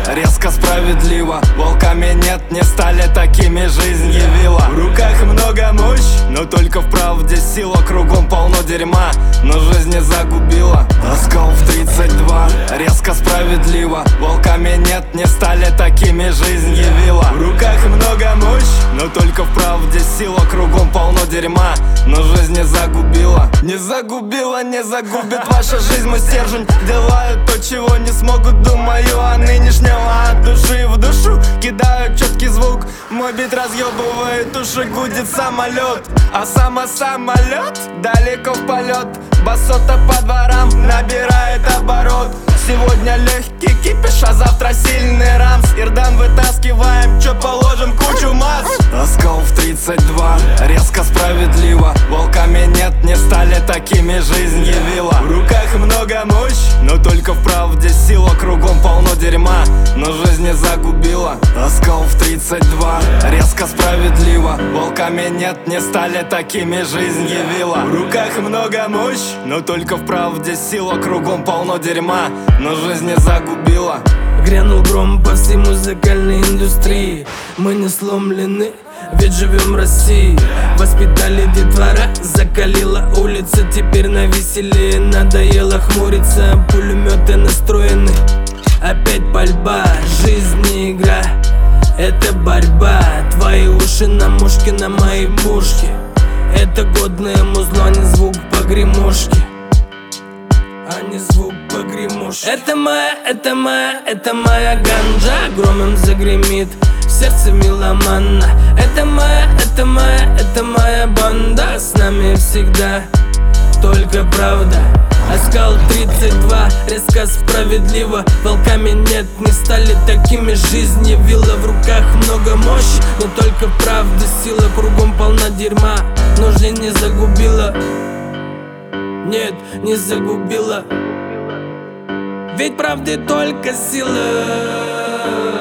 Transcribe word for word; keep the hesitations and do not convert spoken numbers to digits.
резко справедливо. Волками нет, не стали такими, жизнь явила. В руках много мощь, но только в правде сила. Кругом полно дерьма, но жизнь не загубила. Оскол в тридцать два, резко справедливо. Волками нет, не стали такими, жизнь явила. В руках много мощь, но только в правде сила. Кругом полно дерьма, но жизнь не загубила. Не загубила, не загубит ваша жизнь мой стержень. Делаю то, чего не смогут, думаю о нынешнем. А от души в душу кидаю четкий звук. Мой бит разъебывает уши, гудит самолет. А сама самолет далеко в полет. Басота по дворам набирает оборот. Сегодня легкий кипиш, а завтра сильный рамс. Ирдан вытаскиваем, чё положим, кучу масс. Оскол в тридцать два, резко справедливо. Волками нет, не стали такими, жизнь явила. В руках много мощь, но только в правде сила. Кругом полно дерьма, но жизнь не загубила. Оскол в тридцать два, резко справедливо. Волками нет, не стали такими, жизнь явила. В руках много мощь, но только в правде сила. Кругом полно дерьма, но жизнь не загубила. Грянул гром по всей музыкальной индустрии. Мы не сломлены, ведь живем в России. Воспитали детвора, закалила улица. Теперь на веселее, надоело хмуриться. Пулеметы настроены, опять пальба. Жизнь не игра, это борьба. Твои уши на мушке, на моей пушке. Это годное музло, а не звук погремушки, а не звук погремушки. Это моя, это моя, это моя ганджа. Громом загремит в сердце меломана. Это моя, это моя, это моя банда. С нами всегда только правда. Оскал тридцать два, резко справедливо. Волками нет, не стали такими, жизнь явила. В руках много мощи, но только правда сила. Кругом полна дерьма, но жизнь не загубила. Нет, не загубила. Ведь правды только сила.